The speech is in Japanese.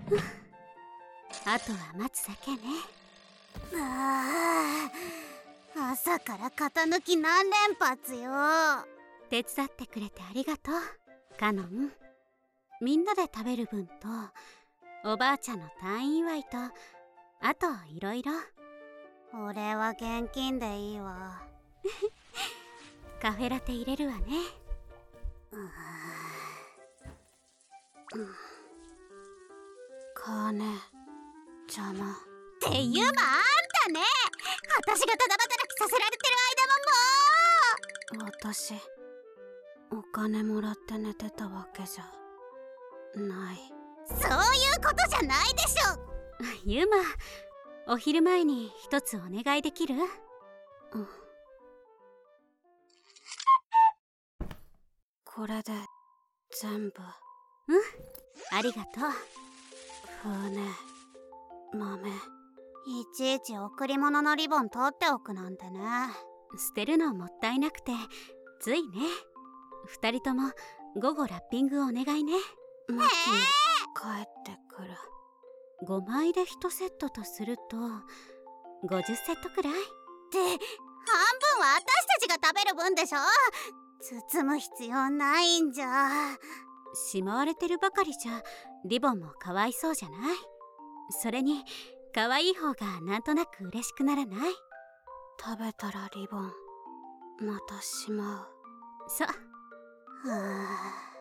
あとは待つだけね。 朝から肩抜き何連発よ。 手伝ってくれてありがとうカノン。みんなで食べる分とおばあちゃんの退院祝いとあといろいろ。 俺は現金でいいわ。 カフェラテ入れるわね。 金邪魔っていうまあんたね。私がただ働きさせられてる間もも私お金もらって寝てたわけじゃない。 そういうことじゃないでしょ。ユマ、お昼前に一つお願いできる？ これで全部。 ありがとう。 船豆いちいち贈り物のリボン取っておくなんてね。 捨てるのもったいなくてついね。二人とも午後ラッピングお願いね。 マキも帰ってくる。 5枚で1セットとすると50セットくらいって半分は私たちが食べる分でしょ。包む必要ないんじゃ。 しまわれてるばかりじゃリボンもかわいそうじゃない。それにかわいい方がなんとなく嬉しくならない？ 食べたらリボンまたしまう。 そう。 はあ